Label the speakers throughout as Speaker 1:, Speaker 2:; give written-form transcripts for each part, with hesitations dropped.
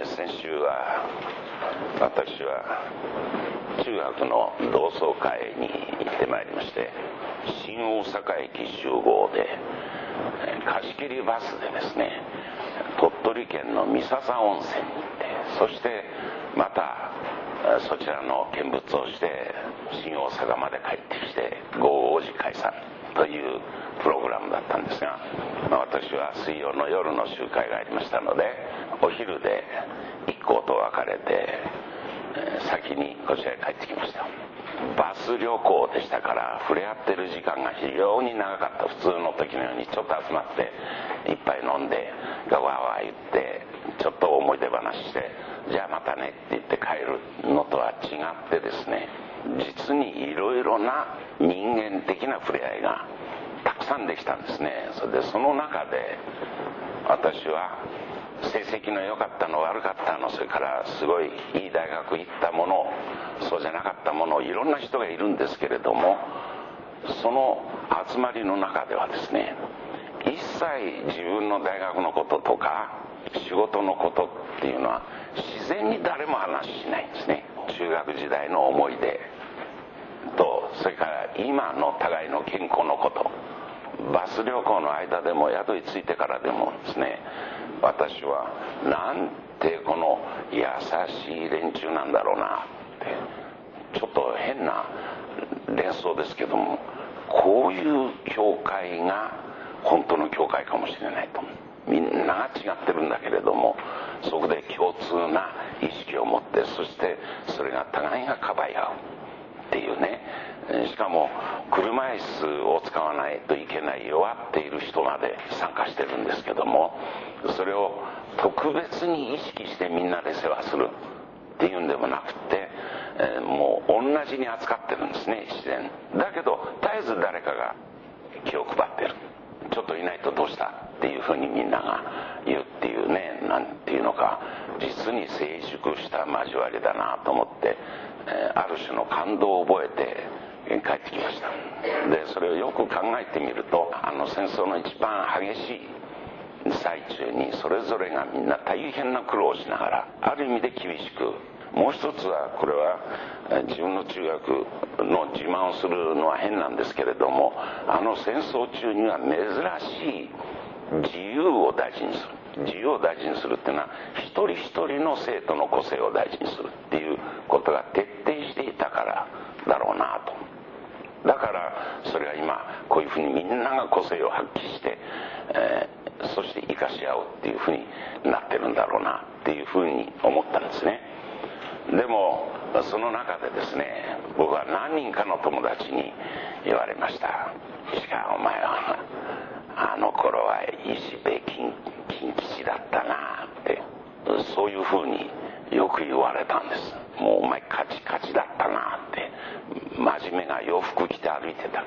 Speaker 1: 先週は私は中学の同窓会に行ってまいりまして、新大阪駅集合で貸し切りバスでですね、鳥取県の三笹温泉に行って、そしてまたそちらの見物をして新大阪まで帰ってきて午後5時解散というプログラムだったんですが、私は水曜の夜の集会がありましたので、お昼で一行と別れて先にこちらへ帰ってきました。バス旅行でしたから触れ合ってる時間が非常に長かった。普通の時のようにちょっと集まって一杯飲んでガワワ言ってちょっと思い出話して、じゃあまたねって言って帰るのとは違ってですね、実にいろいろな人間的な触れ合いがたくさんできたんですね。それでその中で私は成績の良かったの悪かったの、それからすごいいい大学行ったもの、そうじゃなかったもの、いろんな人がいるんですけれども、その集まりの中ではですね、一切自分の大学のこととか仕事のことっていうのは自然に誰も話しないんですね。中学時代の思い出と、それから今の互いの健康のこと、バス旅行の間でも宿に着いてからでもですね、私はなんてこの優しい連中なんだろうなって、ちょっと変な連想ですけども、こういう教会が本当の教会かもしれないと。みんなが違ってるんだけれども、そこで共通な意識を持って、そしてそれが互いがかばい合うっていうね。しかも車椅子を使わないといけない弱っている人まで参加してるんですけども、それを特別に意識してみんなで世話するっていうんでもなくて、もう同じに扱ってるんですね、自然だけど絶えず誰かが気を配ってる。ちょっといないとどうしたっていうふうにみんなが言うっていうね、なんていうのか、実に成熟した交わりだなと思って、ある種の感動を覚えて帰ってきました。でそれをよく考えてみると、戦争の一番激しい最中にそれぞれがみんな大変な苦労をしながら、ある意味で厳しく、もう一つはこれは自分の中学の自慢をするのは変なんですけれども、戦争中には珍しい自由を大事にする。自由を大事にするっていうのは、一人一人の生徒の個性を大事にするっていうことが徹底していたからだろうなと。だからそれは今こういうふうにみんなが個性を発揮して、そして生かし合うっていうふうになってるんだろうなっていうふうに思ったんですね。でもその中でですね、僕は何人かの友達に言われました。石川、お前はあの頃は石部金吉だったなって、そういうふうによく言われたんです。もうお前カチカチだったなって、真面目な洋服着て歩いてたって、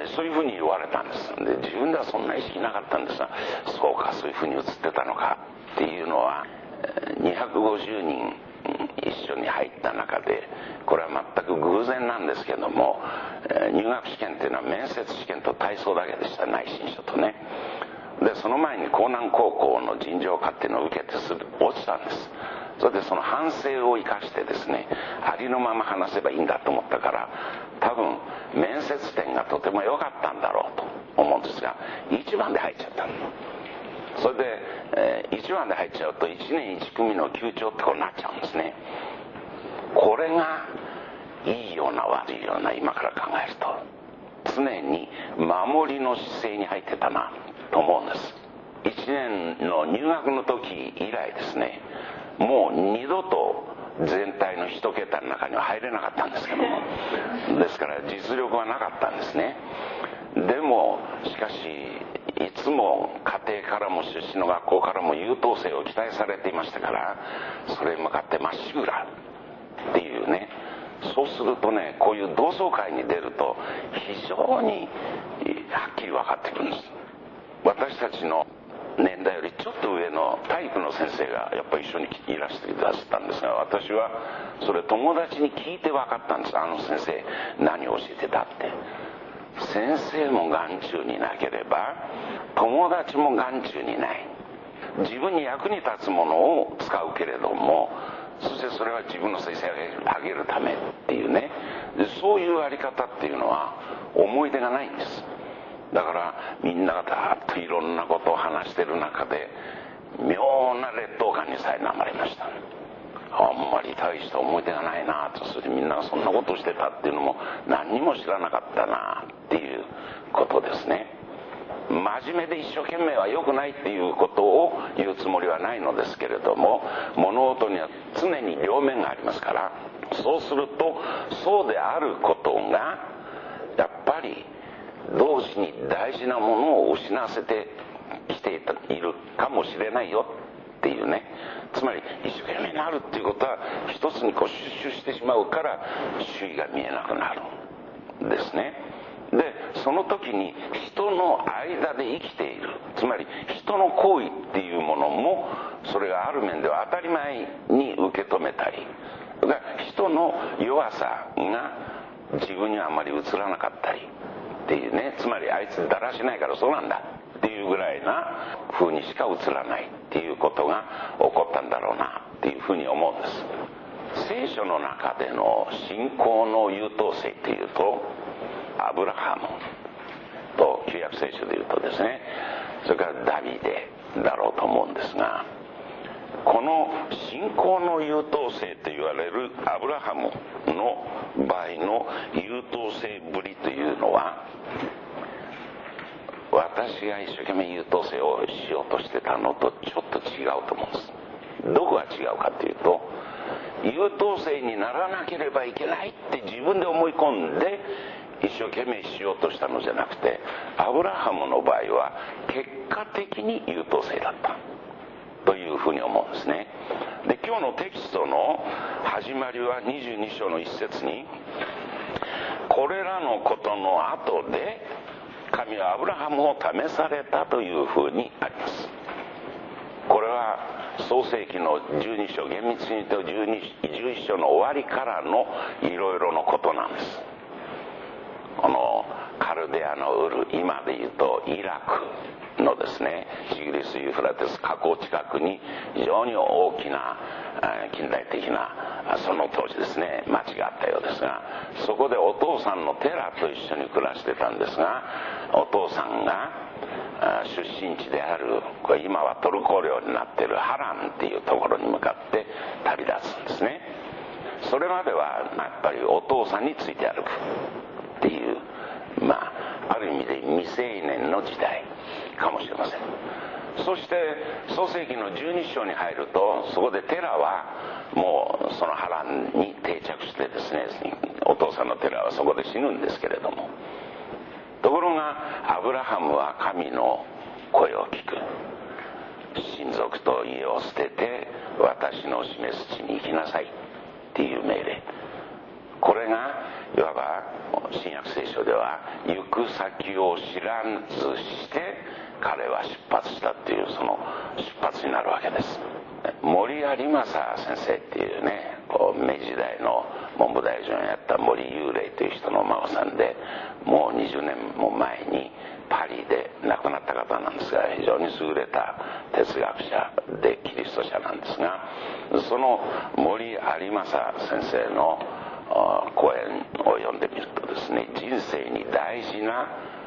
Speaker 1: そういうふうに言われたんです。で自分ではそんな意識なかったんですが、そうか、そういうふうに映ってたのかっていうのは、250人一緒に入った中で、これは全く偶然なんですけども、入学試験っていうのは面接試験と体操だけでした。内申書とね。でその前に江南高校の尋常科っていうのを受けて落ちたんです。それでその反省を生かしてですね、ありのまま話せばいいんだと思ったから、多分面接点がとても良かったんだろうと思うんですが、1番で入っちゃったの。それで、1番で入っちゃうと1年1組の級長ってことになっちゃうんですね。これがいいような悪いような今から考えると、常に守りの姿勢に入ってたなと思うんです。1年の入学の時以来ですね、もう二度と全体の一桁の中には入れなかったんですけども、ですから実力はなかったんですね。でもしかしいつも家庭からも出身の学校からも優等生を期待されていましたから、それに向かってまっしぐらっていうね。そうするとね、こういう同窓会に出ると非常にはっきり分かってくるんです。私たちの年代よりちょっと上の体育の先生がやっぱり一緒にいらしてくださったんですが、私はそれ友達に聞いて分かったんです。先生何を教えてたって。先生も眼中になければ友達も眼中にない。 自分に役に立つものを使うけれども、そしてそれは自分の成績を上げるためっていうね、そういうあり方っていうのは思い出がないんです。だからみんながだーっといろんなことを話してる中で、妙な劣等感に苛まれました。あんまり大した思い出がないなと。それでみんながそんなことをしてたっていうのも何にも知らなかったなっていうことですね。真面目で一生懸命は良くないっていうことを言うつもりはないのですけれども、物事には常に両面がありますから、そうするとそうであることがやっぱり同時に大事なものを失わせてきているかもしれないよっていうね。つまり一生懸命になるっていうことは一つにこう集中してしまうから周囲が見えなくなるんですね。でその時に人の間で生きている、つまり人の行為っていうものも、それがある面では当たり前に受け止めたり、だから人の弱さが自分にはあまり映らなかったりっていうね、つまりあいつだらしないからそうなんだっていうぐらいな風にしか映らないっていうことが起こったんだろうなっていうふうに思うんです。聖書の中での信仰の優等生っていうと、アブラハムと旧約聖書でいうとですね、それからダビデだろうと思うんですが、この信仰の優等生と言われるアブラハムの場合の優等生ぶりというのは、私が一生懸命優等生をしようとしてたのとちょっと違うと思うんです。どこが違うかというと、優等生にならなければいけないって自分で思い込んで一生懸命しようとしたのじゃなくて、アブラハムの場合は結果的に優等生だったというふうに思うんですね。で今日のテキストの始まりは22章の一節に、これらのことの後で神はアブラハムを試されたというふうにあります。これは創世記の12章、厳密に言うと11章の終わりからのいろいろのことなんです。このカルデアのウル、今で言うとイラクのですね、チグリス・ユーフラテス河口近くに非常に大きな近代的なその当時ですね町があったようですが、そこでお父さんのテラと一緒に暮らしてたんですが、お父さんが出身地である、これ今はトルコ領になっているハランっていうところに向かって旅立つんですね。それまではやっぱりお父さんについて歩くっていう、ある意味で未成年の時代かもしれません。そして創世記の12章に入ると、そこでテラはもうそのハランに定着してですね、お父さんのテラはそこで死ぬんですけれども、ところがアブラハムは神の声を聞く。親族と家を捨てて私の示す地に行きなさいっていう命令、これがいわば新約聖書では行く先を知らずして彼は出発したっていう、その出発になるわけです。森有正先生っていうね、明治時代の文部大臣をやった森幽霊という人のお孫さんで、もう20年も前にパリで亡くなった方なんですが、非常に優れた哲学者でキリスト者なんですが、その森有正先生の講演を読んでみるとですね、人生に大事な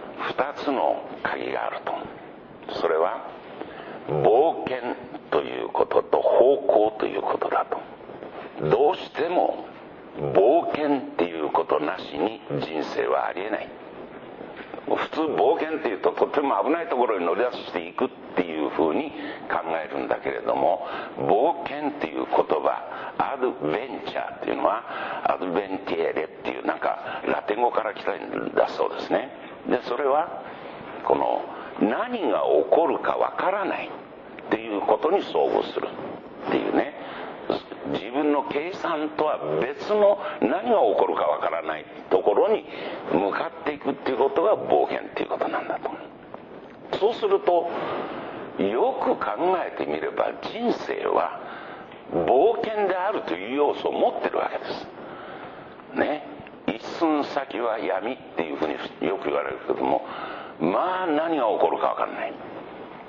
Speaker 1: 2つの鍵があると。それは冒険ということと方向ということだと。どうしても冒険っていうことなしに人生はありえない。普通冒険っていうととても危ないところに乗り出していくっていうふうに考えるんだけれども、冒険っていう言葉、アドベンチャーっていうのはアドベンティエレっていうなんかラテン語から来たんだそうですね。でそれはこの何が起こるかわからないっていうことに遭遇するっていうね、自分の計算とは別の何が起こるかわからないところに向かっていくっていうことが冒険っていうことなんだと。そうするとよく考えてみれば人生は冒険であるという要素を持ってるわけですね。一寸先は闇っていうふうによく言われるけども、何が起こるかわからない。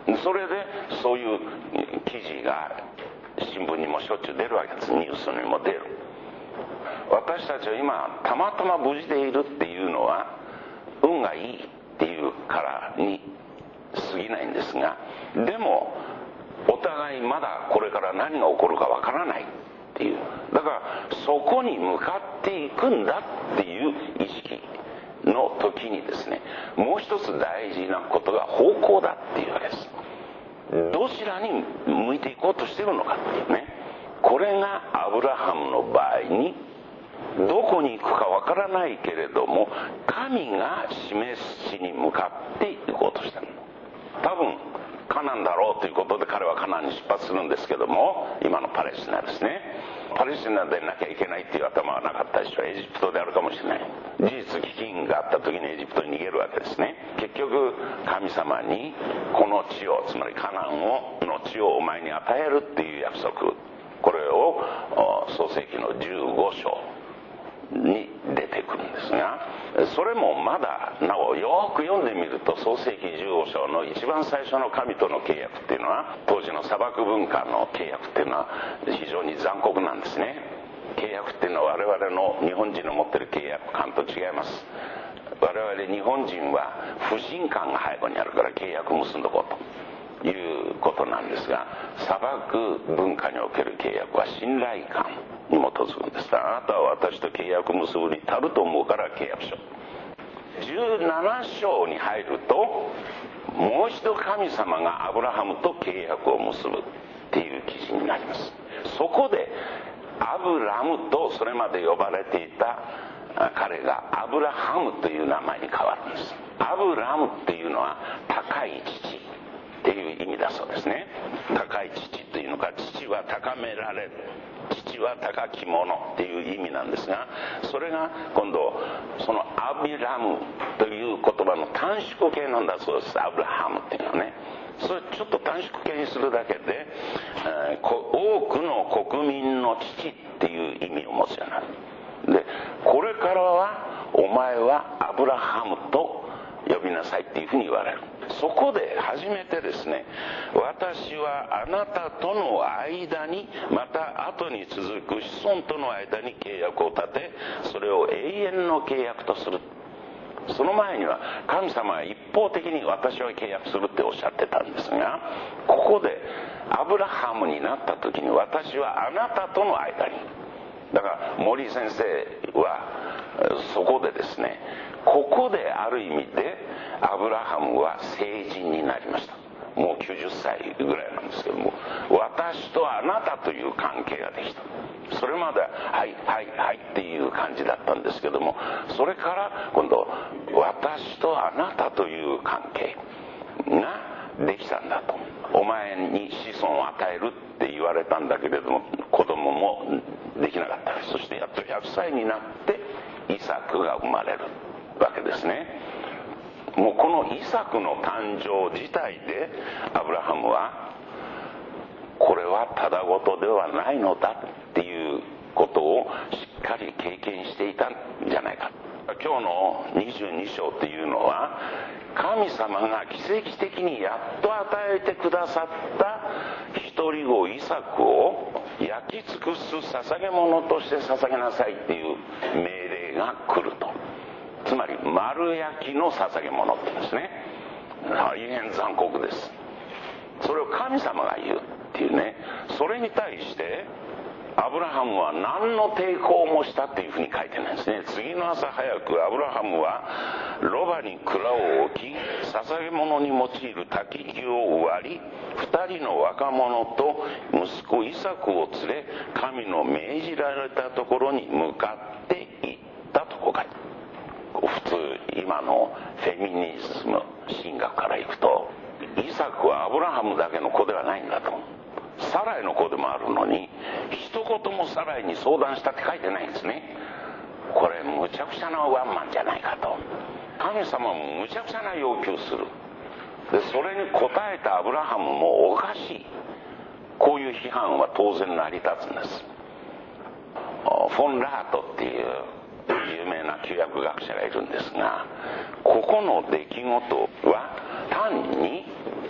Speaker 1: それでそういう記事が新聞にもしょっちゅう出るわけです。ニュースにも出る。私たちは今たまたま無事でいるっていうのは運がいいっていうからに過ぎないんですが、でもお互いまだこれから何が起こるかわからないっていう、だからそこに向かっていくんだっていう意識の時にですね、もう一つ大事なことが方向だっていうわけです。どちらに向いていこうとしているのかっていうね、これがアブラハムの場合にどこに行くかわからないけれども神が示す地に向かっていこうとしたの。多分カナンだろうということで彼はカナンに出発するんですけども、今のパレスチナですね。パレスチナでなきゃいけないっていう頭はなかったでしょう。エジプトであるかもしれない。事実飢饉があった時にエジプトに逃げるわけですね。結局神様にこの地を、つまりカナンの地をお前に与えるっていう約束、これを創世記の15章に出てくるんですが、それもまだなおよく読んでみると創世記15章の一番最初の神との契約っていうのは、当時の砂漠文化の契約っていうのは非常に残酷なんですね。契約っていうのは我々の日本人の持ってる契約感と違います。我々日本人は不信感が背後にあるから契約結んどこうということなんですが、砂漠文化における契約は信頼感に基づくんです。あなたは私と契約結ぶに足ると思うから契約書。17章に入るともう一度神様がアブラハムと契約を結ぶっていう記事になります。そこでアブラムとそれまで呼ばれていた彼がアブラハムという名前に変わるんです。アブラムっていうのは高い父っていう意味だそうですね。高い父というのか、父は高められる、父は高きものっていう意味なんですが、それが今度そのアビラムという言葉の短縮形なんだそうです。アブラハムっていうのはね、それちょっと短縮形にするだけで、多くの国民の父っていう意味を持つようになる。でこれからはお前はアブラハムと呼びなさいっていうふうに言われる。そこで初めてですね、私はあなたとの間にまた後に続く子孫との間に契約を立て、それを永遠の契約とする。その前には神様は一方的に私は契約するっておっしゃってたんですが、ここでアブラハムになった時に私はあなたとの間に、だから森先生はそこでですね、ここである意味でアブラハムは成人になりました。もう90歳ぐらいなんですけども、私とあなたという関係ができた。それまでははいはいはいっていう感じだったんですけども、それから今度私とあなたという関係ができたんだと。お前に子孫を与えるって言われたんだけれども子供もできなかった。そしてやっと100歳になってイサクが生まれるわけですね。もうこのイサクの誕生自体でアブラハムはこれはただごとではないのだっていうことをしっかり経験していたんじゃないか。今日の22章というのは神様が奇跡的にやっと与えてくださった一人子イサクを焼き尽くす捧げ物として捧げなさいっていう命令が来ると。つまり丸焼きの捧げ物って言うんですね。大変残酷です。それを神様が言うっていうね。それに対してアブラハムは何の抵抗もしたっていうふうに書いてないんですね。次の朝早くアブラハムはロバに蔵を置き、捧げ物に用いる焚き木を割り、2人の若者と息子イサクを連れ、神の命じられたところに向かっていったとこう書いてある。普通今のフェミニズム神学からいくと、イサクはアブラハムだけの子ではないんだと。サライの子でもあるのに一言もサライに相談したって書いてないんですね。これむちゃくちゃなワンマンじゃないかと。神様もむちゃくちゃな要求する。でそれに応えたアブラハムもおかしい。こういう批判は当然成り立つんです。フォン・ラートっていう有名な旧約学者がいるんですが、ここの出来事は単に一つ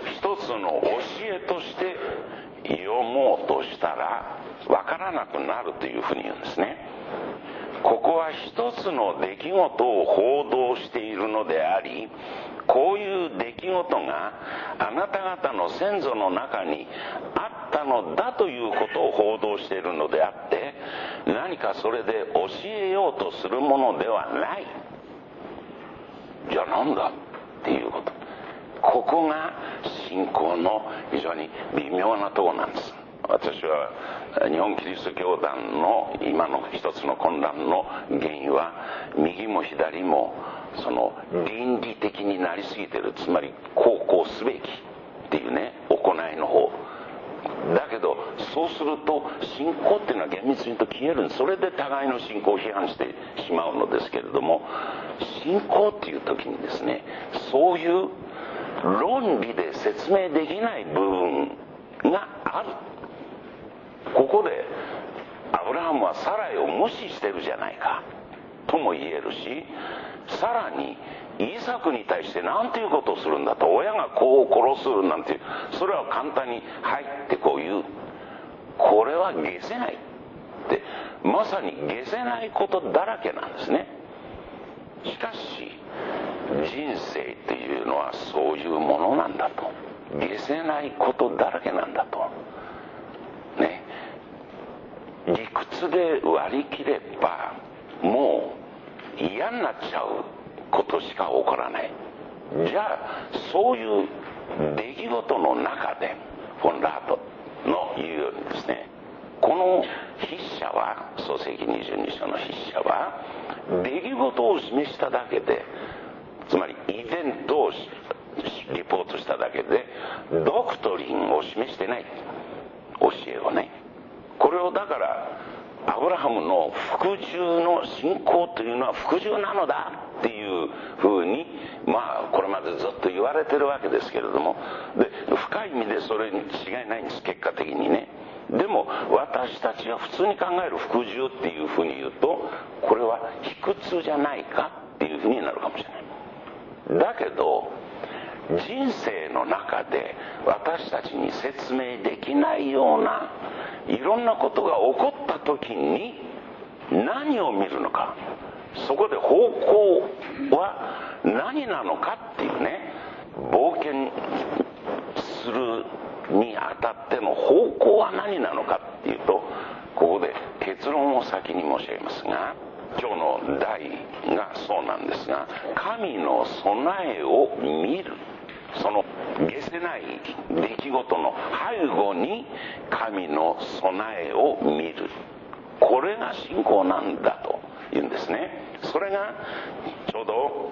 Speaker 1: つの教えとして読もうとしたらわからなくなるというふうに言うんですね。ここは一つの出来事を報道しているのであり、こういう出来事があなた方の先祖の中にあったのだということを報道しているのであって、何かそれで教えようとするものではない。じゃあ何だっていうこと。ここが信仰の非常に微妙なところなんです。私は日本キリスト教団の今の一つの混乱の原因は、右も左もその倫理的になりすぎてる、つまりこうすべきっていうね、行いの方だけど、そうすると信仰っていうのは厳密に言うと消えるんです。それで互いの信仰を批判してしまうのですけれども、信仰っていう時にですね、そういう論理で説明できない部分がある。ここでアブラハムはサライを無視してるじゃないかとも言えるし、さらにイサクに対して何ていうことをするんだと、親が子を殺すなんていう、それは簡単に入ってこう言う。これは解せないって、まさに解せないことだらけなんですね。しかし人生っていうのはそういうものなんだと、解せないことだらけなんだとね。理屈で割り切ればもう嫌になっちゃうことしか起こらない。じゃあそういう出来事の中でフォン・ラートの言うようにですね、この筆者は、創世記22章の筆者は出来事を示しただけで、つまりイベントをリポートしただけでドクトリンを示してない、教えをね。これをだからアブラハムの服従の信仰というのは服従なのだっていうふうに、これまでずっと言われてるわけですけれども、で深い意味でそれに違いないんです、結果的にね。でも私たちが普通に考える服従っていうふうに言うと、これは卑屈じゃないかっていうふうになるかもしれない。だけど人生の中で私たちに説明できないようないろんなことが起こった時に何を見るのか、そこで方向は何なのかっていうね、冒険するにあたっての方向は何なのかっていうと、ここで結論を先に申し上げますが、今日の題がそうなんですが、神の備えを見る、その解せない出来事の背後に神の備えを見る、これが信仰なんだというんですね。それがちょうど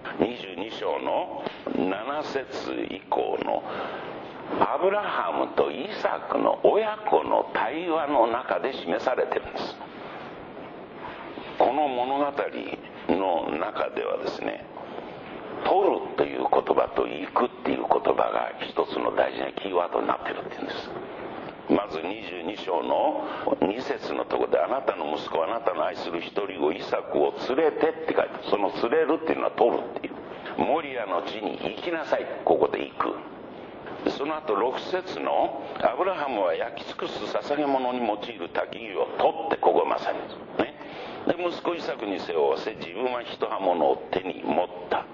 Speaker 1: 22章の7節以降のアブラハムとイサクの親子の対話の中で示されてるんです。この物語の中ではですね、取るという言葉と行くっていう言葉が一つの大事なキーワードになってるっていうんです。まず22章の2節のところで、あなたの息子、あなたの愛する一人子イサクを連れてって書いて、その連れるっていうのは取るっていう、モリアの地に行きなさい、ここで行く。その後6節のアブラハムは焼き尽くす捧げ物に用いる焚き木を取って、ここまさにね。で息子イサクに背負わせ、自分は一刃物を手に持った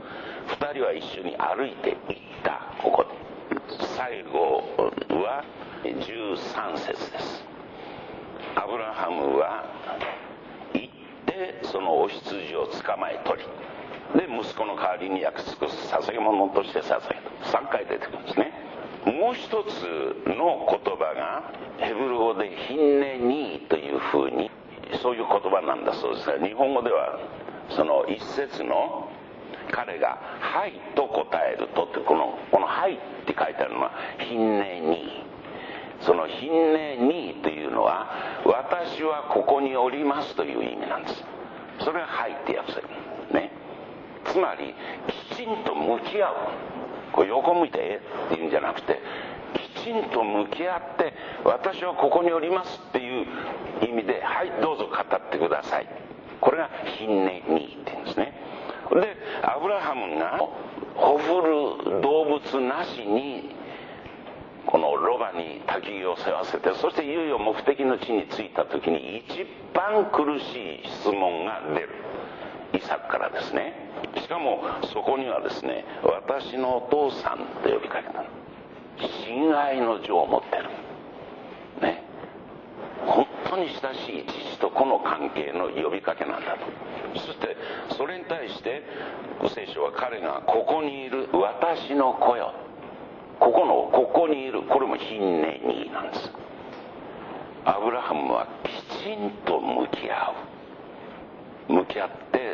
Speaker 1: 。2人は一緒に歩いて行った。ここで最後は13節です。アブラハムは行ってそのお羊を捕まえ取り、で息子の代わりに焼き尽くす捧げ物として捧げた。3回出てくるんですね。もう一つの言葉がヘブル語でヒンネニーというふうに、そういう言葉なんだそうですが、日本語ではその一節の彼が「はい」と答えるとって、この「はい」って書いてあるのはヒンネニー。そのヒンネニーというのは私はここにおりますという意味なんです。それが「はい」って訳せるね。つまりきちんと向き合う、こう横向いてっていうんじゃなくて、きちんと向き合って私はここにおりますっていう意味で「はい、どうぞ語ってください」、これがヒンネニーっていうんですね。でアブラハムがほふる動物なしにロバに焚き木を背負わせて、そしていよいよ目的の地に着いた時に一番苦しい質問が出る。イサクからですね。しかもそこにはですね、私のお父さんと呼びかけた。親愛の情を持ってるね。本当に親しい父と子の関係の呼びかけなんだと。そしてそれに対して聖書は彼がここにいる私の子よ、ここにいる、これもヒンネニーなんです。アブラハムはきちんと向き合って、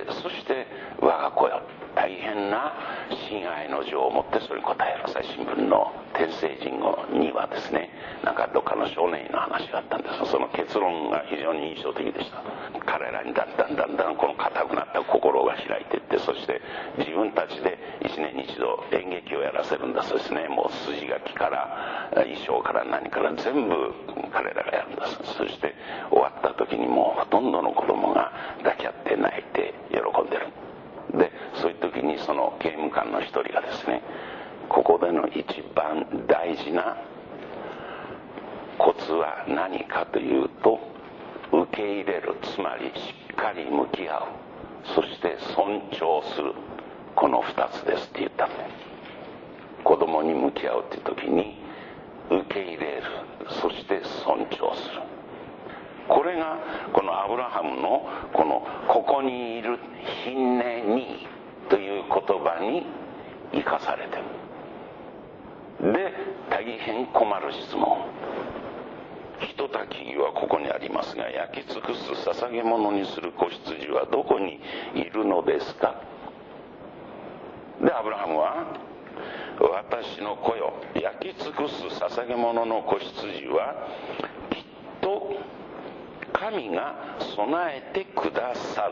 Speaker 1: そして我が子よ、大変な親愛の情を持ってそれに答える。朝日新聞の天聖人語にはですね、なんかどっかの少年院の話があったんですが、その結論が非常に印象的でした。彼らにだんだんこの固くなった心が開いていって、そして自分たちで一年に一度演劇をやらせるんだそうですね。もう筋書きから衣装から何から全部彼らがやるんだそうです。そして終わった時にもうほとんどの子供が抱き合って泣いて喜んでる。でそういう時にその刑務官の一人がですね、ここでの一番大事なコツは何かというと、受け入れる、つまりしっかり向き合う、そして尊重する、この二つですって言ったんです。子供に向き合うっていう時に受け入れる、そして尊重する。これがこのアブラハムのここにいるヒンネニーという言葉に生かされてる。で大変困る質問。ひとたきはここにありますが、焼き尽くす捧げ物にする子羊はどこにいるのですか。でアブラハムは、私の子よ、焼き尽くす捧げ物の子羊はきっと神が備えてくださる。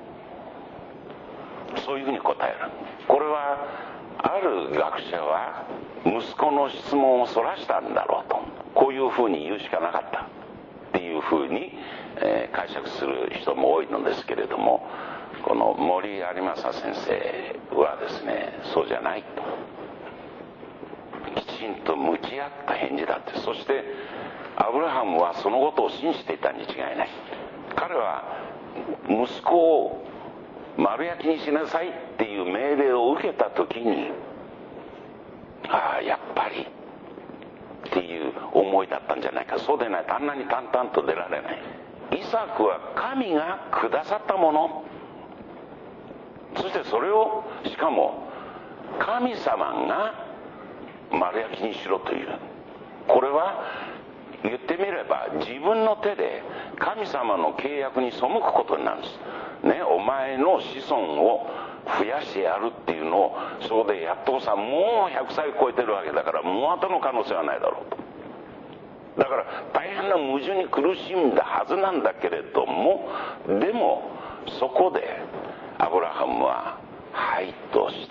Speaker 1: そういうふうに答える。これはある学者は息子の質問をそらしたんだろうと、こういうふうに言うしかなかったっていうふうに、解釈する人も多いのですけれども、この森有正先生はですね、そうじゃないと、きちんと向き合った返事だって。そしてアブラハムはそのことを信じていたに違いない。彼は息子を丸焼きにしなさいっていう命令を受けた時に、ああやっぱりっていう思いだったんじゃないか。そうでないとあんなに淡々と出られない。イサクは神がくださったもの、そしてそれをしかも神様が丸焼きにしろという、これは言ってみれば自分の手で神様の契約に背くことになるんですね。お前の子孫を増やしてやるっていうのを、そうでやっとさ、もう100歳超えてるわけだから、もう後の可能性はないだろうと。だから大変な矛盾に苦しんだはずなんだけれども、でもそこでアブラハムははいと従った。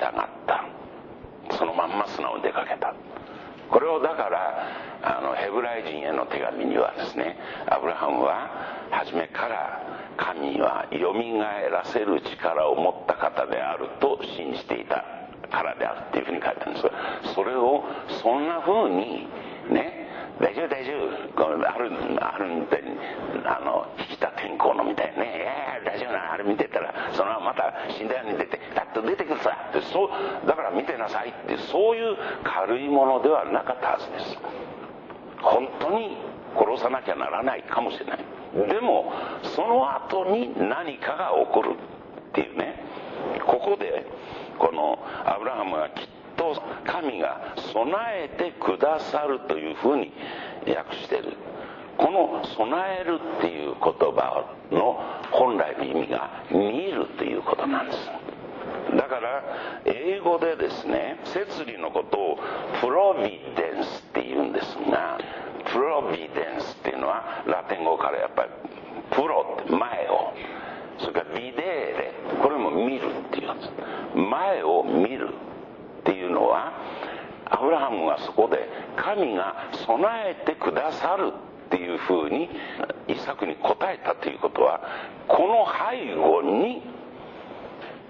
Speaker 1: そのまんま素直に出かけた。これをだからヘブライ人への手紙にはですね、アブラハムは初めから神はよみがえらせる力を持った方であると信じていたからであるっていうふうに書いてあるんですが、それをそんなふうにね、大丈夫あるみたいに引田天功のみたいにね、大丈夫な、あれ見てたらそのまままた死んだように出てパッと出てくるさって、そうだから見てなさいって、そういう軽いものではなかったはずです。本当に殺さなきゃならないかもしれない。でもその後に何かが起こるっていうね。ここでこのアブラハムがきっと神が備えてくださるというふうに訳している。この備えるっていう言葉の本来の意味が見るということなんです。だから英語でですね、摂理のことをプロビデンスって言うんですが、プロビデンスっていうのはラテン語からやっぱりプロって前を、それからビデーレ、これも見るっていうやつ、前を見るっていうのは、アブラハムがそこで神が備えてくださるっていうふうにイサクに答えたということは、この背後に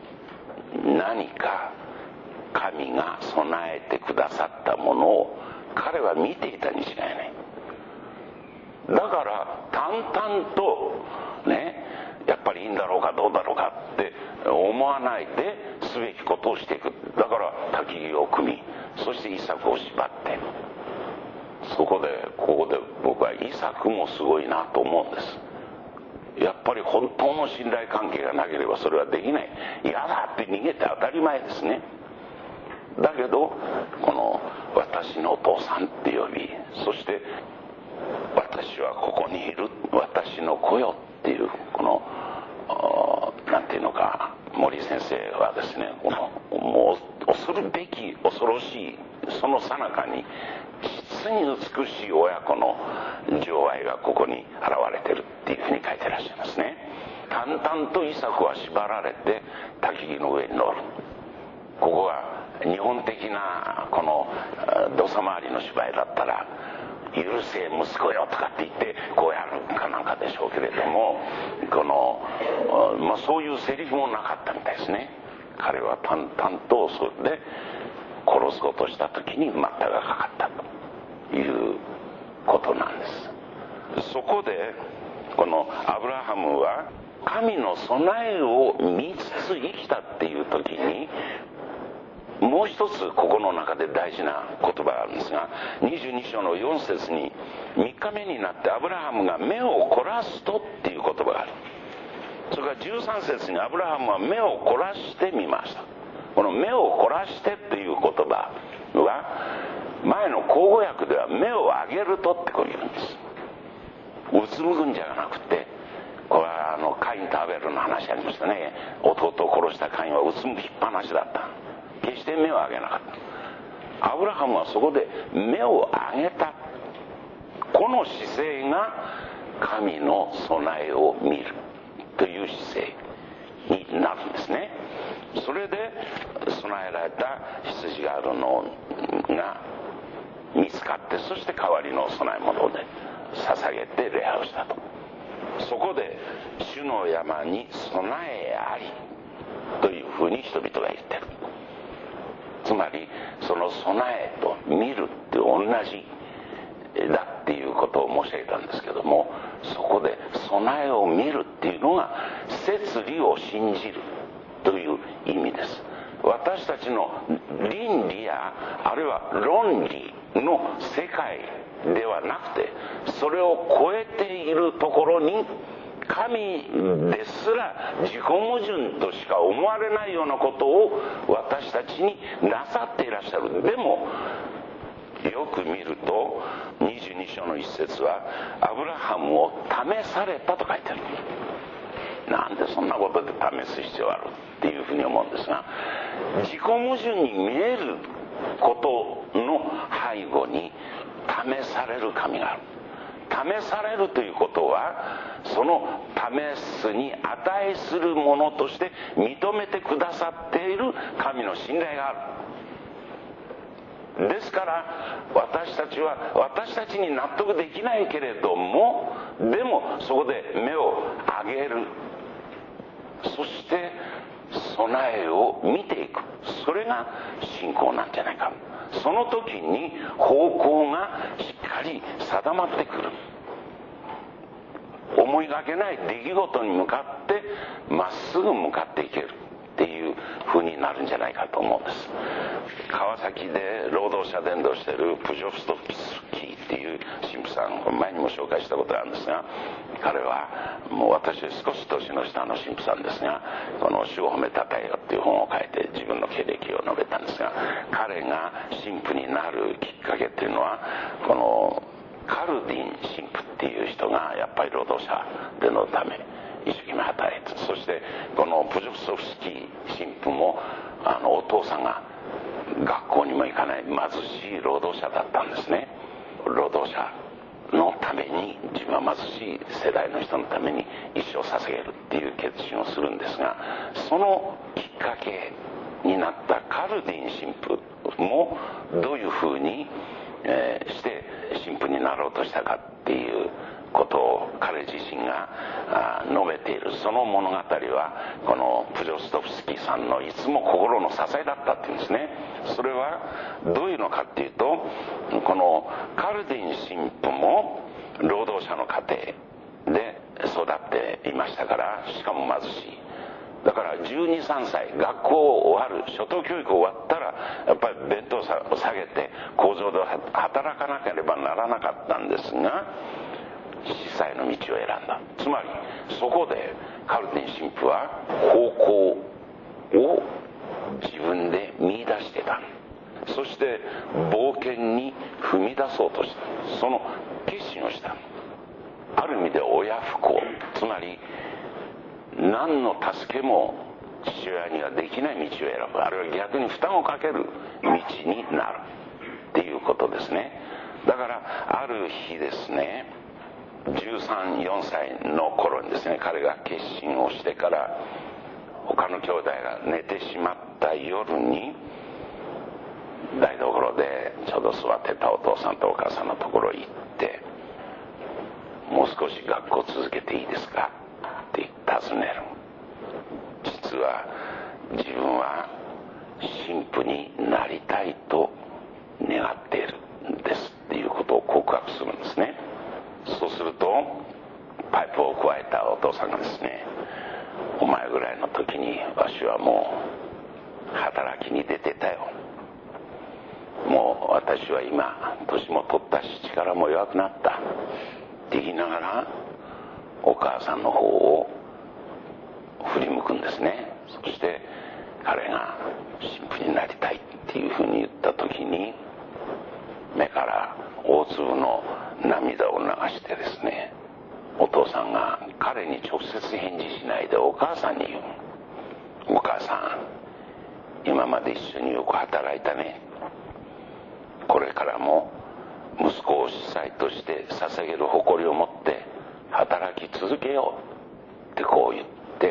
Speaker 1: 何か神が備えてくださったものを彼は見ていたに違いない。だから淡々とね、やっぱりいいんだろうかどうだろうかって思わないですべきことをしていく。だから焚き木を組み、そしてイサクを縛って、ここで僕はイサクもすごいなと思うんです。やっぱり本当の信頼関係がなければそれはできない。嫌だって逃げて当たり前ですね。だけどこの私のお父さんって呼び、そして私はここにいる、私の子よっていう、このなんていうのか、森先生はですね、このもう恐るべき恐ろしいその最中に実に美しい親子の情愛がここに現れてるっていうふうに書いてらっしゃいますね。淡々とイサクは縛られて焚き木の上に乗る。ここが日本的なこの土佐回りの芝居だったら、許せ息子よとかって言ってこうやるかなんかでしょうけれども、そういうセリフもなかったみたいですね。彼は淡々とそれで殺そうとした時に待ったがかかったということなんです。そこでこのアブラハムは神の備えを見つつ生きたっていう時に、もう一つここの中で大事な言葉があるんですが、22章の4節に3日目になってアブラハムが目を凝らすとっていう言葉がある。それから13節にアブラハムは目を凝らしてみました。この目を凝らしてっていう言葉は前の口語訳では目を上げるとってこう言うんです。うつむくんじゃなくて、これはカインとアベルの話ありましたね。弟を殺したカインはうつむきっぱなしだった。決して目を上げなかった。アブラハムはそこで目を上げた。この姿勢が神の備えを見るという姿勢になるんですね。それで備えられた羊があるのが見つかって、そして代わりの供え物で捧げて礼拝をしたと。そこで主の山に備えありというふうに人々が言ってる。つまりその備えと見るって同じだっていうことを申し上げたんですけども、そこで備えを見るっていうのが摂理を信じるという意味です。私たちの倫理やあるいは論理の世界ではなくて、それを超えているところに神ですら自己矛盾としか思われないようなことを私たちになさっていらっしゃる。でもよく見ると22章の一節はアブラハムを試されたと書いてある。なんでそんなことで試す必要あるっていうふうに思うんですが、自己矛盾に見えることの背後に試される神がある。試されるということは、その試すに値するものとして認めてくださっている神の信頼がある。ですから私たちは私たちに納得できないけれども、でもそこで目を上げる、そして備えを見ていく、それが信仰なんじゃないか。その時に方向がしっかり定まってくる。思いがけない出来事に向かってまっすぐ向かっていけるっていう風になるんじゃないかと思うんです。川崎で労働者伝道しているプジョフストフスキーっていう神父さん、前にも紹介したことがあるんですが、彼はもう私より少し年の下の神父さんですが、この主を褒めたたえよっていう本を書いて自分の経歴を述べたんですが、彼が神父になるきっかけっていうのは、このカルディン神父っていう人がやっぱり労働者でのため一生懸命働いて、そしてこのプジョフストフスキー神父もお父さんが学校にも行かない貧しい労働者だったんですね。労働者のために、自分は貧しい世代の人のために一生捧げるっていう決心をするんですが、そのきっかけになったカルディン神父もどういうふうにして神父になろうとしたかっていうことを彼自身が述べているその物語は、このプジョストフスキーさんのいつも心の支えだったっていうんですね。それはどういうのかっていうと、このカルディン神父も労働者の家庭で育っていましたから、しかも貧しい。だから12、3歳、学校終わる、初等教育終わったらやっぱり弁当を下げて工場で働かなければならなかったんですが、司祭の道を選んだ。つまりそこでカルディン神父は方向を自分で見出してた。そして冒険に踏み出そうとした。その決心をした。ある意味で親不孝、つまり何の助けも父親にはできない道を選ぶ、あるいは逆に負担をかける道になるっていうことですね。だからある日ですね、13、4歳の頃にですね、彼が決心をしてから他の兄弟が寝てしまった夜に、台所でちょうど座ってたお父さんとお母さんのところへ行って、もう少し学校続けていいですかって尋ねる。実は自分は神父になりたいと願っているんですっていうことを告白するんですね。そうするとパイプを加えたお父さんがですね、お前ぐらいの時にわしはもう働きに出てたよ、もう私は今年も取ったし力も弱くなったって言いながらお母さんの方を振り向くんですね。そして彼が神父になりたいっていうふうに言った時に、目から大粒の涙を流してですね、お父さんが彼に直接返事しないでお母さんに言う。お母さん、今まで一緒によく働いたね。これからも息子を司祭として捧げる誇りを持って働き続けようってこう言って、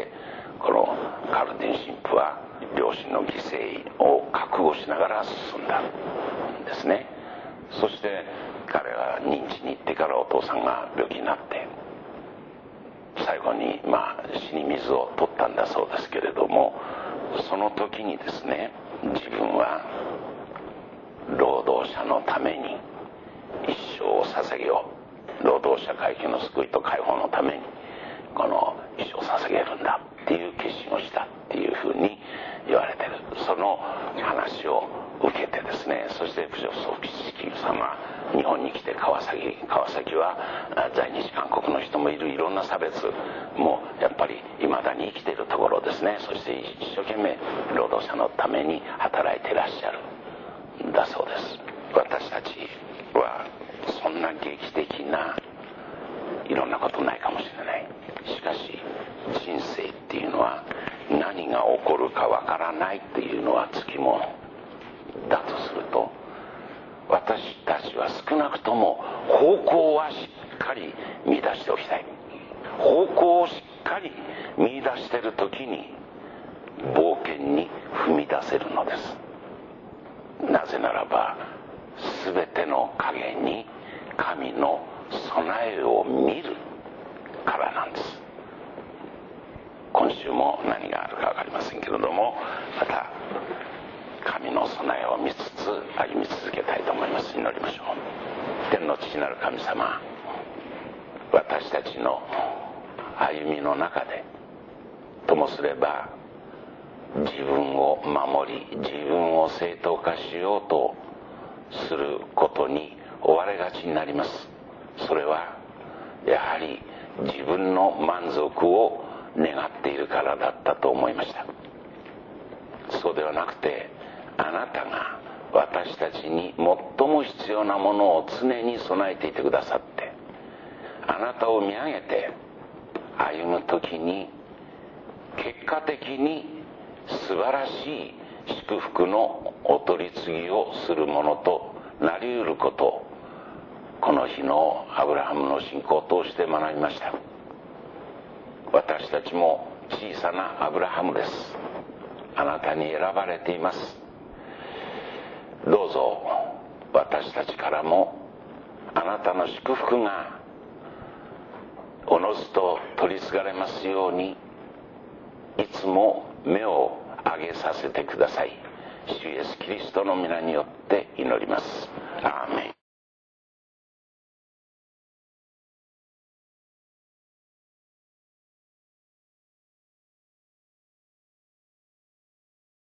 Speaker 1: このカルディン神父は両親の犠牲を覚悟しながら進んだんですね。そして彼は認知に行ってからお父さんが病気になって、最後に死に水を取ったんだそうですけれども、その時にですね、自分は労働者のために一生を捧げよう、労働者階級の救いと解放のためにこの一生を捧げるんだっていう決心をしたっていうふうに言われてる。その話を受けてですね、そしてプジョストフスキーさんは日本に来て川崎は在日韓国の人もいる、いろんな差別もやっぱりいまだに生きているところですね。そして一生懸命労働者のために働いていらっしゃるんだそうです。私たちはそんな劇的ないろんなことないかもしれない。しかし人生っていうのは何が起こるかわからないっていうのはつきものだとすると、私たちは少なくとも方向はしっかり見出しておきたい。方向をしっかり見出している時に冒険に踏み出せるのです。なぜならば全ての影に神の備えを見るからなんです。今週も何があるか分かりませんけれども、また神の備えを見つつ歩み続けたいと思います。祈りましょう。天の父なる神様、私たちの歩みの中でともすれば自分を守り自分を正当化しようとすることに追われがちになります。それはやはり自分の満足を願っているからだったと思いました。そうではなくて、あなたが私たちに最も必要なものを常に備えていてくださって、あなたを見上げて歩む時に結果的に素晴らしい祝福のお取り次ぎをするものとなり得ることを、この日のアブラハムの信仰を通して学びました。私たちも小さなアブラハムです。あなたに選ばれています。どうぞ私たちからもあなたの祝福がお望おずと取り継がれますように、いつも目を上げさせてください。主イエスキリストの皆によって祈ります。アーメン。